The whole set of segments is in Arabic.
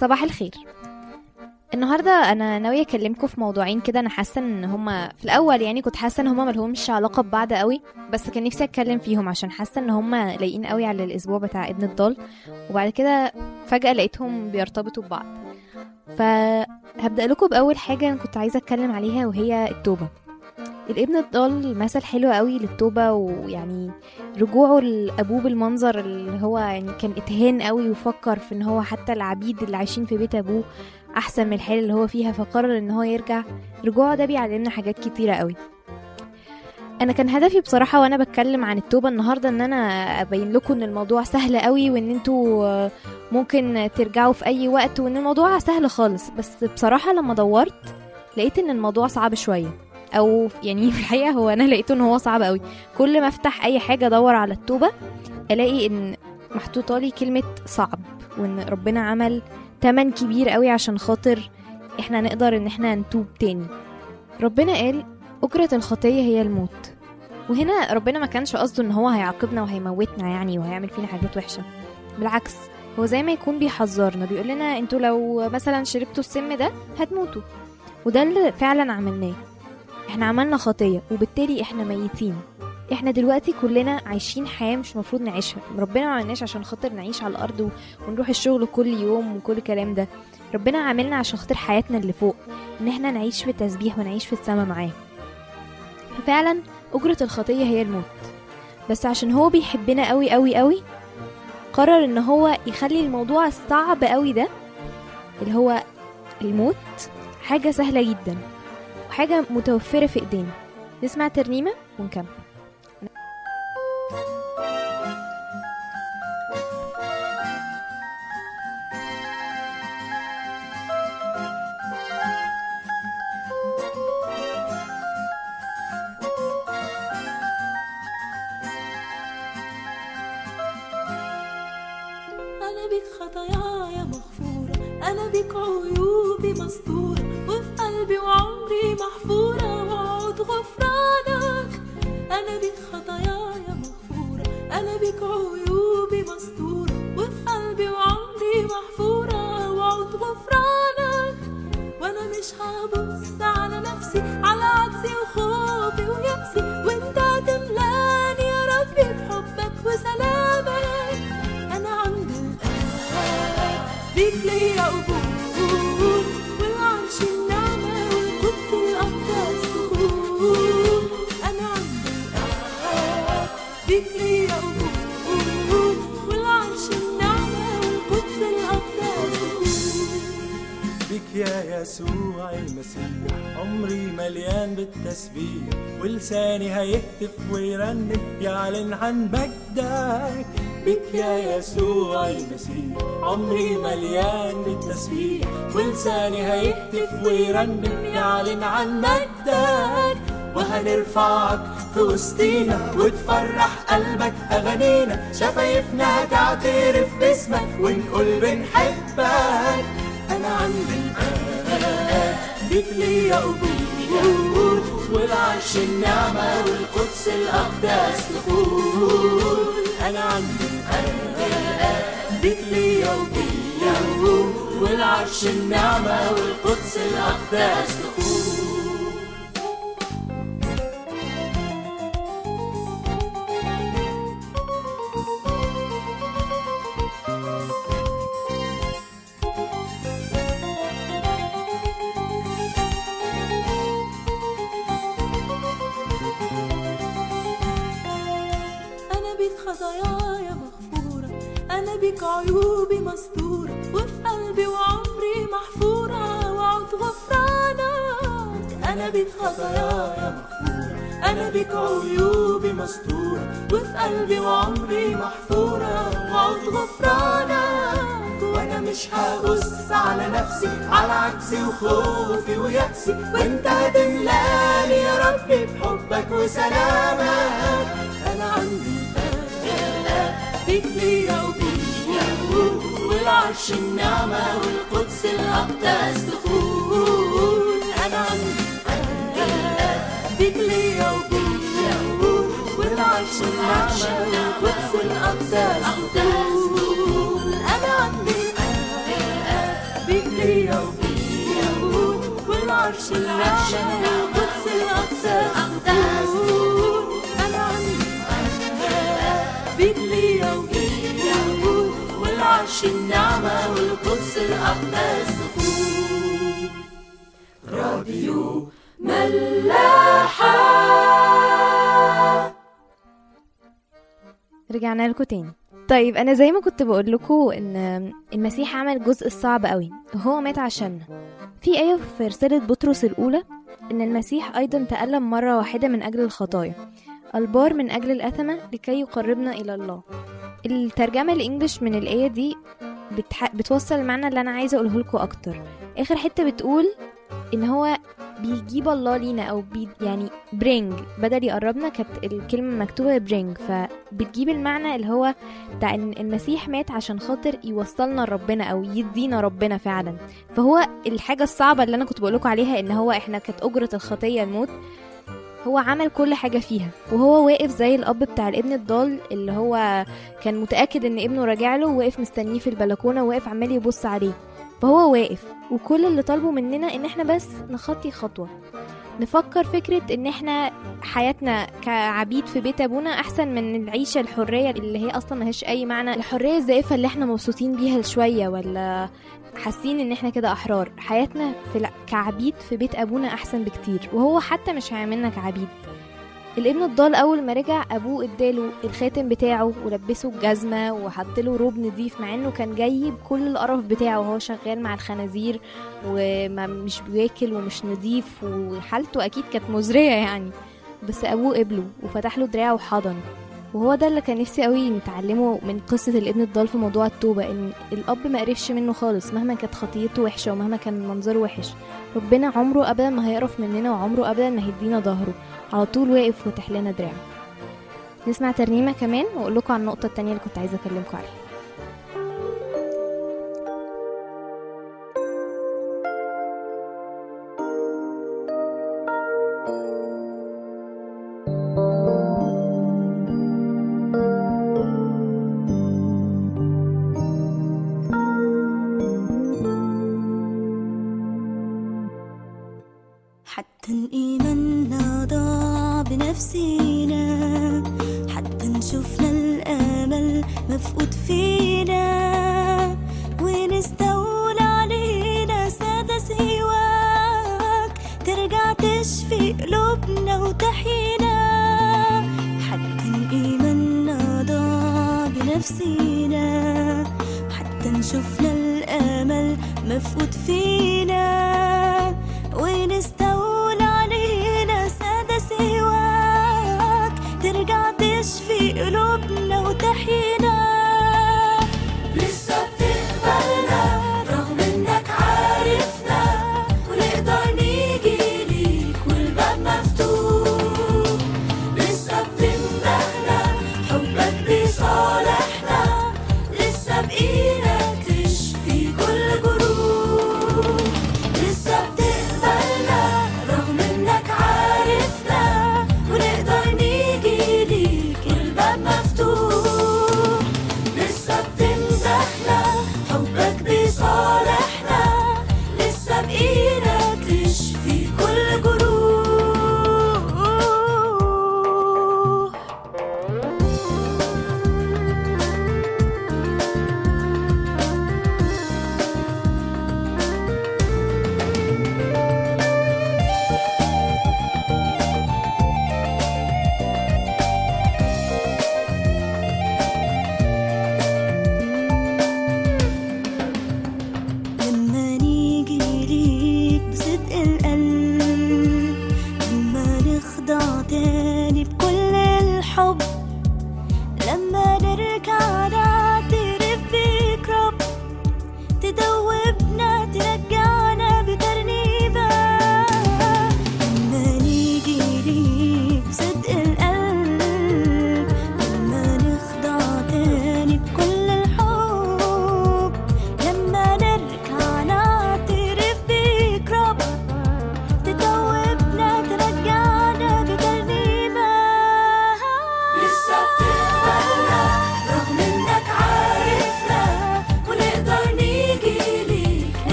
صباح الخير. النهارده انا ناويه اكلمكم في موضوعين كده. انا حاسه ان هما في الاول يعني كنت حاسه ان هما ملهمش علاقه ببعض قوي، بس كان نفسي اتكلم فيهم عشان حاسه ان هما لايقين قوي على الاسبوع بتاع ابن الضال. وبعد كده فجاه لقيتهم بيرتبطوا ببعض. فهبدا لكم باول حاجه انا كنت عايزه اتكلم عليها، وهي التوبه. الابن الضال مثل حلو قوي للتوبه، ويعني رجوعه لابوه بالمنظر اللي هو يعني كان اتهان قوي، وفكر في ان هو حتى العبيد اللي عايشين في بيت ابوه احسن من الحال اللي هو فيها، فقرر ان هو يرجع. رجوعه ده بيعلمنا حاجات كتيرة قوي. انا كان هدفي بصراحة وانا بتكلم عن التوبة النهاردة ان انا ابين لكم ان الموضوع سهل قوي، وان انتوا ممكن ترجعوا في اي وقت، وان الموضوع سهل خالص. بس بصراحة لما دورت لقيت ان الموضوع صعب شوية، او يعني في الحقيقة هو انا لقيته ان هو صعب قوي. كل ما افتح اي حاجة ادور على التوبة الاقي ان محطوطة لي كلمة صعب، وان ربنا عمل تمن كبير قوي عشان خاطر احنا نقدر ان احنا نتوب تاني. ربنا قال أجرة الخطية هي الموت. وهنا ربنا ما كانش قصده ان هو هيعاقبنا وهيموتنا يعني وهيعمل فينا حاجات وحشة. بالعكس، هو زي ما يكون بيحذرنا، بيقول لنا انتوا لو مثلا شربتوا السم ده هتموتوا. وده اللي فعلا عملناه. احنا عملنا خطية وبالتالي احنا ميتين. احنا دلوقتي كلنا عايشين حياة مش مفروض نعيشها. ربنا ما عملناش عشان خاطر نعيش على الارض ونروح الشغل كل يوم وكل الكلام ده. ربنا عاملنا عشان خاطر حياتنا اللي فوق، ان احنا نعيش في التسبيح ونعيش في السماء معاه. ففعلا أجرة الخطية هي الموت. بس عشان هو بيحبنا قوي قوي قوي، قرر ان هو يخلي الموضوع الصعب قوي ده اللي هو الموت حاجة سهلة جدا وحاجة متوفرة في ايدينا. نسمع ترنيمة ونكمل. أنا بيك خطاياي مغفورة، أنا بيك عيوبي مستورة، وفي قلبي وعمري محفورة وعود غفرانك. أنا بيك خطاياي مغفورة، أنا بيك عيوبي مستورة، وفي قلبي وعمري محفورة وعود غفرانك. وأنا مش هبص على نفسي، على عجزي وخوفي ويأسي، وأنت هتملاني يا ربي بحبك وسلامك. أنا عندي بيك ليا قبول، والعرش النعمة والقدس الأقدس دخول. أنا عندي بيك ليا قبول، والعرش النعمة والقدس الأقدس دخول. بك يا يسوع المسيح عمري مليان بالتسبيح، ولساني هيهتف ويرنم يعلن عن مجدك. بك يا يسوع المسيح عمري مليان بالتسبيح، ولساني هيهتف ويرنم يعلن عن مجدك. وهنرفعك في وسطينا وتفرح قلبك أغانينا، شفايفنا هتعترف باسمك ونقول بنحبك. أنا عندي بيك ليا قبول، والعرش النعمة والقدس الأقدس دخول. أنا عندي بيك ليا قبول، والعرش النعمة والقدس الأقدس دخول. خطاياي مغفورة، أنا بيك عيوبي مستورة، وفي قلبي وعمري محفورة وعود غفرانك. أنا بيك خطاياي مغفورة، أنا بيك عيوبي مستورة، وفي قلبي وعمري محفورة وعود غفرانك. وأنا مش هبص على نفسي، على عجزي وخوفي ويأسي، وأنت هتملاني يا ربي بحبك وسلامك. أنا عندي بيك ليا قبول، والعرش النعمة والقدس الأقدس دخول. أنا عندي بيك ليا قبول، والعرش النعمة والقدس الأقدس دخول. أنا عندي بيك ليا وفيك يهود والعرش النعمة والقدس الأقداس أنا عندي بيك ليا وفيك يهود والعرش النعمة والقدس الأقداس راديو ملاحة. رجعنا لكم تاني. طيب انا زي ما كنت بقول لكم ان المسيح عمل الجزء الصعب قوي وهو مات عشاننا. في آية في رسالة بطرس الأولى ان المسيح ايضا تألم مرة واحدة من اجل الخطايا، البار من اجل الأثمة لكي يقربنا الى الله. الترجمة الانجليش من الآية دي بتوصل المعنى اللي انا عايزة اقوله لكم اكتر. اخر حتة بتقول ان هو بيجيب الله لينا او يعني برينج، بدل يقربنا كانت الكلمة مكتوبة برينج، فبتجيب المعنى اللي هو بتاع ان المسيح مات عشان خاطر يوصلنا لربنا او يدينا ربنا فعلا. فهو الحاجة الصعبة اللي انا كنت بقولكوا عليها ان هو احنا كانت اجرة الخطية الموت، هو عمل كل حاجة فيها. وهو واقف زي الاب بتاع الابن الضال اللي هو كان متأكد ان ابنه راجع له، واقف مستنيه في البلكونة وواقف عمال يبص عليه. فهو واقف وكل اللي طالبه مننا ان احنا بس نخطي خطوة، نفكر فكرة ان احنا حياتنا كعبيد في بيت ابونا احسن من العيشة الحرية اللي هي اصلا ماهيش اي معنى، الحرية الزائفة اللي احنا مبسوطين بيها شوية ولا حاسين ان احنا كده احرار. حياتنا كعبيد في بيت ابونا احسن بكتير، وهو حتى مش هيعملنا كعبيد. الابن الضال اول ما رجع ابوه اداله الخاتم بتاعه ولبسه الجزمه وحطله روب نضيف، مع انه كان جاي بكل القرف بتاعه وهو شغال مع الخنازير ومش بياكل ومش نضيف وحالته اكيد كانت مزريه يعني. بس ابوه قبله وفتح له دراعه وحضن. وهو ده اللي كان نفسي قوي نتعلمه من قصه الابن الضال في موضوع التوبه، ان الاب ما قرفش منه خالص مهما كانت خطيته وحشه ومهما كان منظره وحش. ربنا عمره ابدا ما هيقرف مننا وعمره ابدا ما هيدينا ظهره، على طول واقف وفتح لنا دراعه. نسمع ترنيمه كمان واقول لكم عن النقطه التانية اللي كنت عايزه اكلمكم عليها. حتى إيماننا ضاع بنفسينا، حتى نشوفنا الأمل مفقود فينا، ونستولى علينا سادة سواك ترجع تشفي قلوبنا وتحيينا. حتى إيماننا ضاع بنفسينا، حتى نشوفنا الأمل مفقود فينا، ونستولى علينا سادة سواك ترجع تشفي قلوبنا وتحيينا. لسه بتقبلنا رغم انك عارفنا، ونقدر نيجي ليك والباب مفتوح. لسه بتمدحنا حبك بيصالحنا، لسه بإيدك تشفي كل جروح.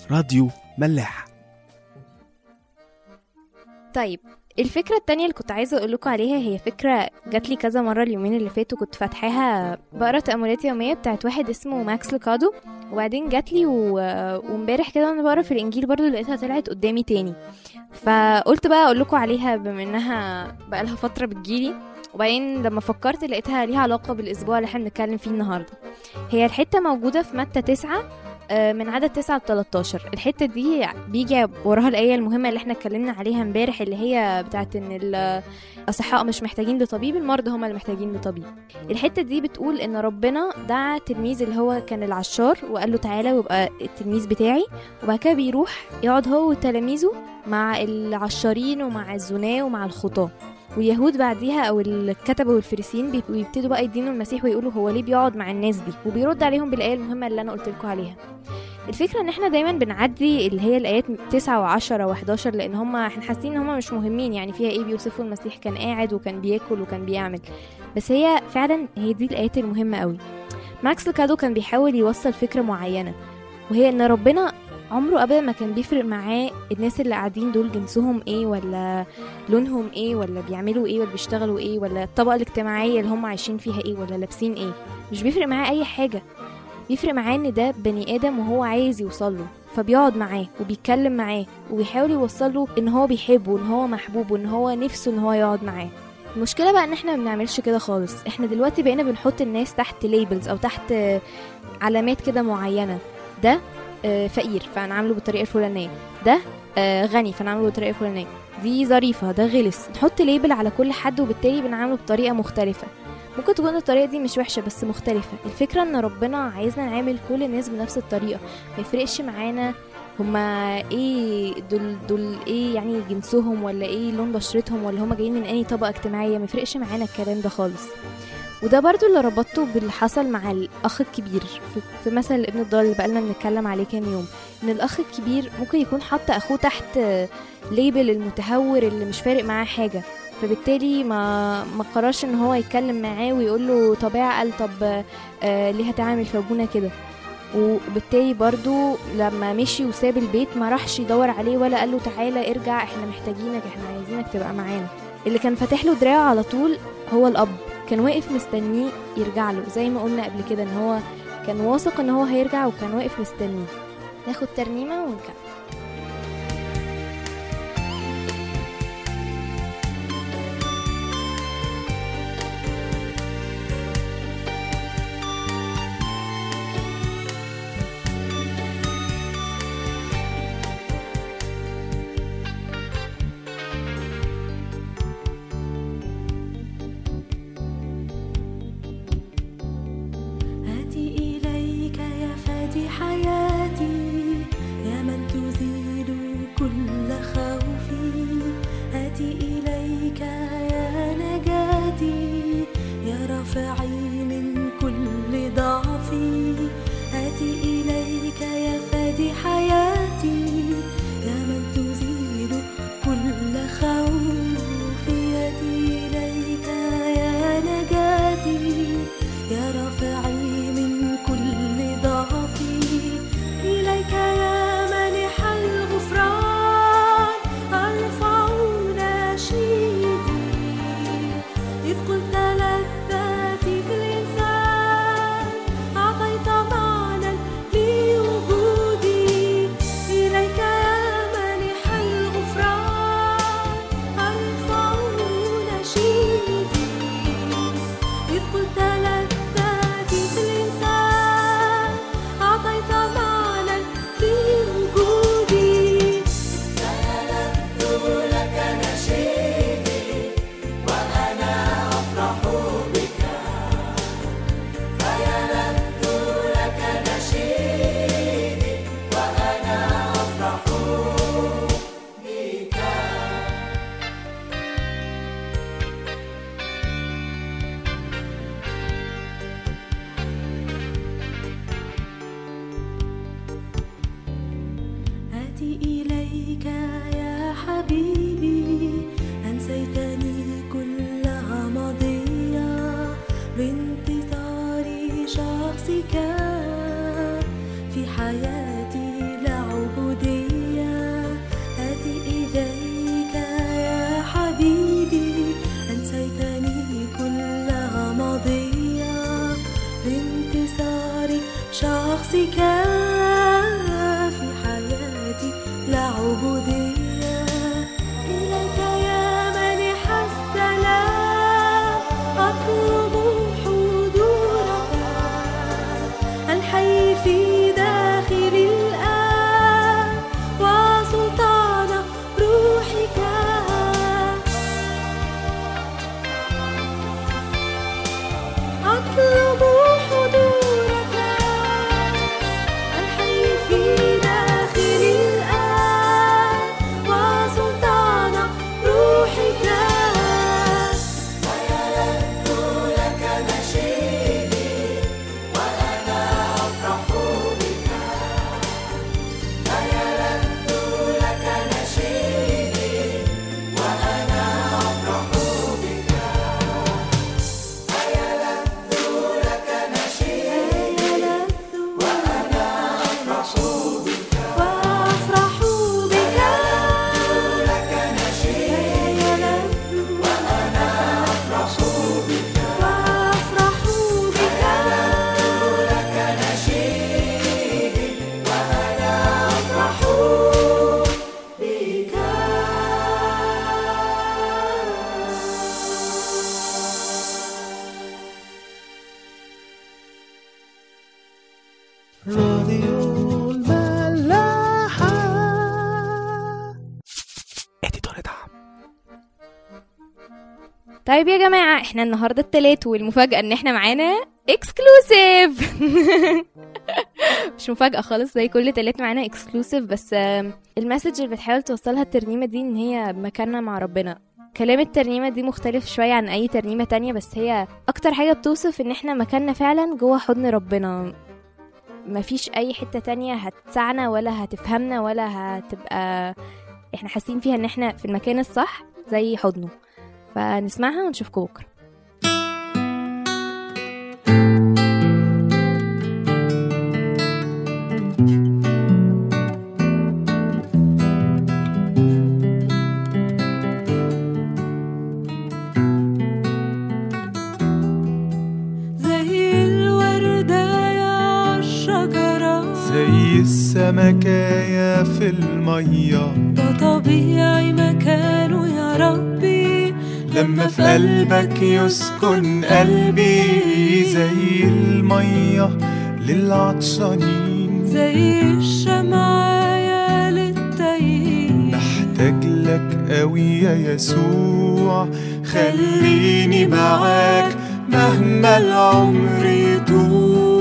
راديو ملاح. طيب الفكرة التانية اللي كنت عايزة أقول لكم عليها هي فكرة جات لي كذا مرة اليومين اللي فاتوا، كنت فاتحاها بقرا تأملات يومية بتاعت واحد اسمه ماكس لوكادو، وبعدين جات لي وامبارح كده وانا بقرا في الإنجيل برضو لقيتها طلعت قدامي تاني، فقلت بقى أقول لكم عليها بما إنها بقالها فترة بتجيلي. وبعدين لما فكرت لقيتها ليها علاقة بالأسبوع اللي احنا بنتكلم فيه النهاردة. هي الحتة موجودة في متى 9 من عدد 9-13. الحتة دي بيجي وراها الآية المهمة اللي احنا اتكلمنا عليها امبارح، اللي هي بتاعت ان الأصحاء مش محتاجين لطبيب، المرضى هم اللي محتاجين لطبيب. الحتة دي بتقول ان ربنا دعا تلميذ اللي هو كان العشار وقال له تعالى ويبقى التلميذ بتاعي، وبعد كده بيروح يقعد هو وتلاميذه مع العشارين ومع الزناة ومع الخطاة. واليهود بعديها او الكتبة والفريسيين بيبتدوا بقى يدينوا المسيح ويقولوا هو ليه بيقعد مع الناس دي، وبيرد عليهم بالآية المهمة اللي انا قلت لكم عليها. الفكرة ان احنا دايما بنعدي اللي هي الآيات 9 و10 و11 لان احنا حاسين ان هم مش مهمين، يعني فيها ايه بيوصفوا المسيح كان قاعد وكان بياكل وكان بيعمل، بس هي فعلا هي دي الآيات المهمة قوي. ماكس لوكادو كان بيحاول يوصل فكرة معينة، وهي ان ربنا عمره ابدا ما كان بيفرق معاه الناس اللي قاعدين دول جنسهم ايه ولا لونهم ايه ولا بيعملوا ايه ولا بيشتغلوا ايه ولا الطبقة الاجتماعية اللي هم عايشين فيها ايه ولا لابسين ايه. مش بيفرق معاه اي حاجة، بيفرق معاه ان ده بني ادم وهو عايز يوصله، فبيقعد معاه وبيتكلم معاه وبيحاول يوصله ان هو بيحبه وان هو محبوب وان هو نفسه ان هو يقعد معاه. المشكلة بقى ان احنا ما بنعملش كده خالص. احنا دلوقتي بقينا بنحط الناس تحت ليبلز او تحت علامات كده معينة. ده فقير فنعمله بالطريقة الفلانية، ده غني فنعمله بالطريقة الفلانية، دي ظريفة، ده غلس. نحط ليبل على كل حد وبالتالي بنعمله بطريقة مختلفة. ممكن تكون الطريقة دي مش وحشة بس مختلفة. الفكرة ان ربنا عايزنا نعامل كل الناس بنفس الطريقة، ما يفرقش معانا هما ايه دول ايه يعني جنسهم ولا ايه لون بشرتهم ولا هما جايين من اي طبقة اجتماعية، ما يفرقش معانا الكلام ده خالص. وده برضو اللي ربطته باللي حصل مع الأخ الكبير في مثل ابن الضال اللي بقالنا بنتكلم عليه كام يوم. إن الأخ الكبير ممكن يكون حط أخوه تحت ليبل المتهور اللي مش فارق معاه حاجة، فبالتالي ما قررش إن هو يتكلم معاه ويقول له طب اعقل، طب ليه هتعمل في أبونا كده. وبالتالي برضو لما مشي وساب البيت ما راحش يدور عليه ولا قال له تعالى ارجع احنا محتاجينك احنا عايزينك تبقى معانا. اللي كان فاتح له دراعه على طول هو الأب، كان واقف مستنيه يرجع له زي ما قلنا قبل كده ان هو كان واثق ان هو هيرجع وكان واقف مستنيه. ناخد ترنيمة ونكمل. بانتظار شخصك في حياتي لعب شخصك في حياتي لا عبودية، إليك يا منح السلام أطلب حضورك الحي في داخلي الآن وسلطان روحك. أطلب حضورك الحي في داخلي الآن وسلطان روحك. سيلذ لك نشيدي وأنا أفرح بك، سيلذ لك نشيدي وأنا أفرح بك، سيلذ لك نشيدي وأنا أفرح بك، وأفرح بك لك نشيدي وأنا أفرح بك، وأفرح بك لك نشيدي وأنا أفرح بك. راديو الملاحة. اديتور دعم. طيب يا جماعة، احنا النهاردة التلات والمفاجأة ان احنا معانا اكسكلوسيف. مش مفاجأة خالص، زي كل تلات معانا اكسكلوسيف، بس المسج اللي بتحاول توصلها الترنيمة دي ان هي مكاننا مع ربنا. كلام الترنيمة دي مختلف شوية عن اي ترنيمة تانية، بس هي اكتر حاجة بتوصف ان احنا مكاننا فعلا جوه حضن ربنا. مفيش اي حتة تانية هتسعنا ولا هتفهمنا ولا هتبقى احنا حاسين فيها ان احنا في المكان الصح زي حضنه. فنسمعها ونشوفكم بكرة. زي الوردة يا الشجرة، زي السمكاية في المية، ده طبيعي مكانه يا ربي لما في قلبك يسكن قلبي، زي المية للعطشانين، زي الشمعة للتايهين. محتاج لك قوي يا يسوع، خليني معاك مهما العمر يطول.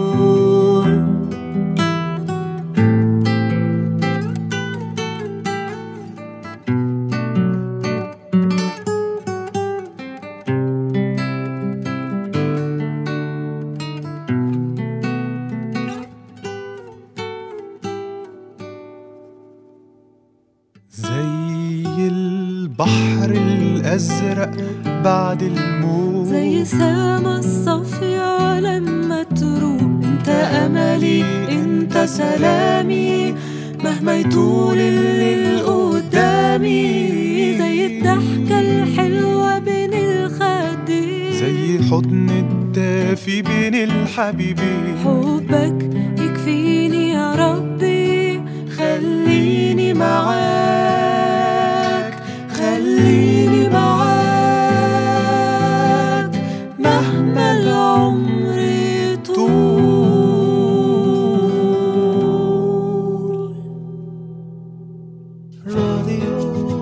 زي البحر الأزرق بعد الموت، زي سما الصافية لما تروح. انت املي انت سلامي مهما يطول الليل قدامي. زي الضحكة الحلوة بين الخدين، زي حضن الدافي بين الحبيبين. حبك يكفيني يا ربي، خليني معاك، خليني معاك مهما العمر يطول. راديو